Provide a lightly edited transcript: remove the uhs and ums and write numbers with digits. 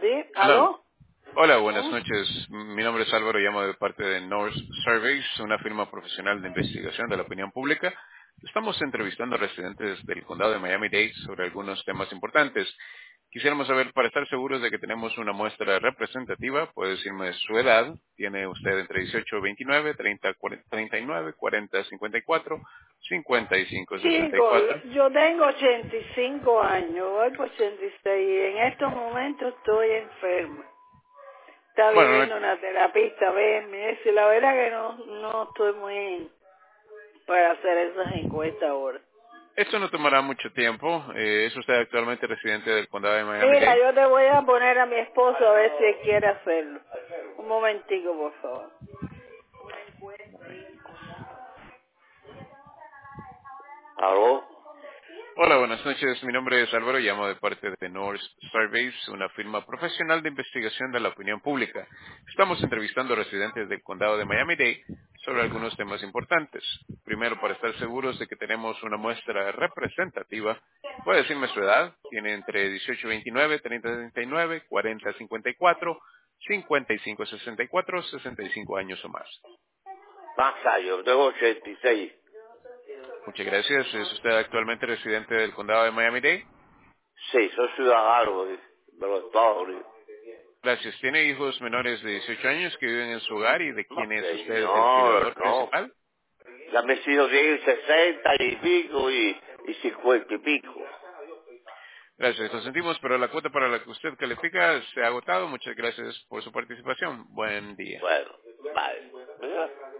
Sí, Hola. ¿aló? Hola, buenas ¿Mm? noches. Mi nombre es Álvaro, llamo de parte de North Surveys, una firma profesional de investigación de la opinión pública. Estamos entrevistando a residentes del condado de Miami-Dade sobre algunos temas importantes. Quisiéramos saber, para estar seguros de que tenemos una muestra representativa, puede decirme su edad. ¿Tiene usted entre 18 y 29, 30, 40, 39, 40, 54, 55, Chico, 64? yo tengo 85 años, voy por 86 y en estos momentos estoy enferma. Está Bueno, viniendo una terapista a verme y la verdad que no estoy muy para hacer esas encuestas ahora. esto no tomará mucho tiempo. ¿Es usted actualmente residente del condado de Mira, Miami-Dade? yo te voy a poner a mi esposo a ver si él quiere hacerlo. Un momentico, por favor. ¿Aló? Hola, buenas noches. Mi nombre es Álvaro, llamo de parte de North Surveys, una firma profesional de investigación de la opinión pública. Estamos entrevistando a residentes del condado de Miami-Dade sobre algunos temas importantes. Primero, para estar seguros de que tenemos una muestra representativa, puede decirme su edad. Tiene entre 18 y 29, 30 39, 40 54, 55 64, 65 años o más. Más años, tengo 86. Muchas gracias. ¿Es usted actualmente residente del condado de Miami-Dade? Sí, soy ciudadano de los Estados Unidos. Gracias. ¿Tiene hijos menores de 18 años que viven en su hogar y de No, quién es usted el señor, cuidador no. principal? Ya me he sido bien 60 y pico y 50 y pico. Gracias, lo sentimos, pero la cuota para la que usted califica se ha agotado. Muchas gracias por su participación. Buen día. Bueno, vale.